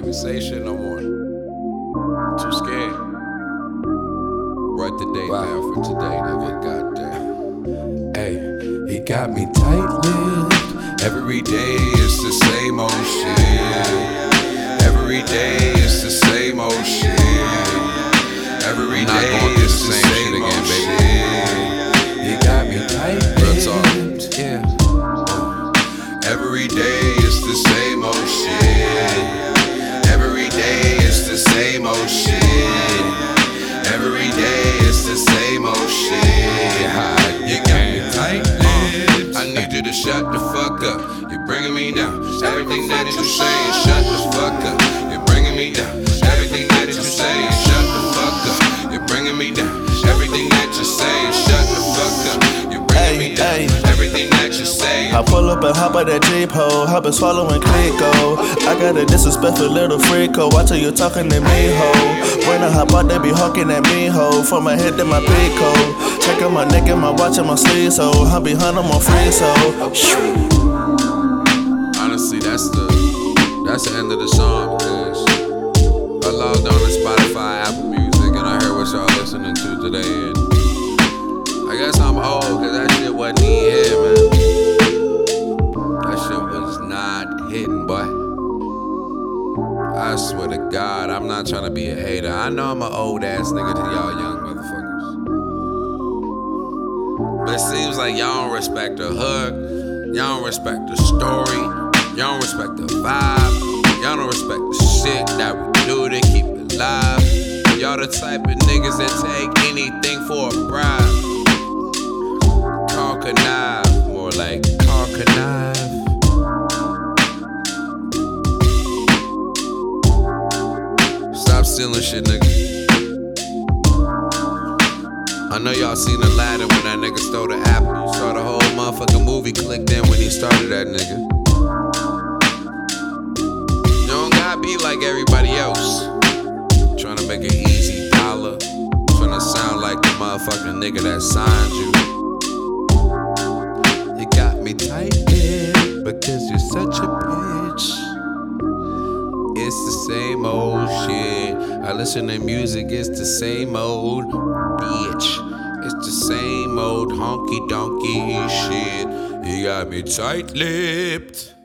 even say shit no more. Too scared. Write the date down for today, nigga. Goddamn. Hey, he got me tight-lipped. Every day it's the same old shit. Every day it's the same old shit. Every day it's the same old shit. He got me tight-lipped. Yeah. Every day it's the same old shit. Every day it's the same old shit. Every day it's the same old shit. You got me tight-lipped. I need you to shut the fuck up. You're bringing me down. Everything that you're saying, shut the fuck up. You're bringing me down. Everything that you're saying, shut the fuck up. You're bringing me down. Everything that you're saying, shut the fuck up. You're bringing me down. Everything that you're saying. I pull up and hop out that Jeep ho, hop and swallowing Clicko. I got a disrespectful little freako. I tell you talking to me ho. When I hop out, they be hawking at me ho. From my head to my pico. Checking my neck and my watch and my sleeves so I be behind on my free so. Honestly, that's the end of the song because I logged on to Spotify, Apple Music, and I heard what y'all listening to today. And I guess I'm old because that shit wasn't even here, man. That shit was not hitting, boy. I swear to God, I'm not trying to be a hater. I know I'm an old ass nigga to y'all young motherfuckers. But it seems like y'all don't respect the hook, y'all don't respect the story, y'all don't respect the vibe, y'all don't respect the shit that we do to keep it alive. Y'all the type of niggas that take anything for a bribe. Call connive, more like call connive. Stop stealing shit, nigga. I know y'all seen Aladdin when that nigga stole the apple. You saw the whole motherfucking movie clicked in when he started that nigga. You don't gotta be like everybody else. Trying to make an easy dollar. Trying to sound like the motherfucking nigga that signed you. You got me tight, yeah, because you're such a bitch. It's the same old shit. I listen to music, it's the same old bitch. It's the same old honky donkey shit. You got me tight-lipped.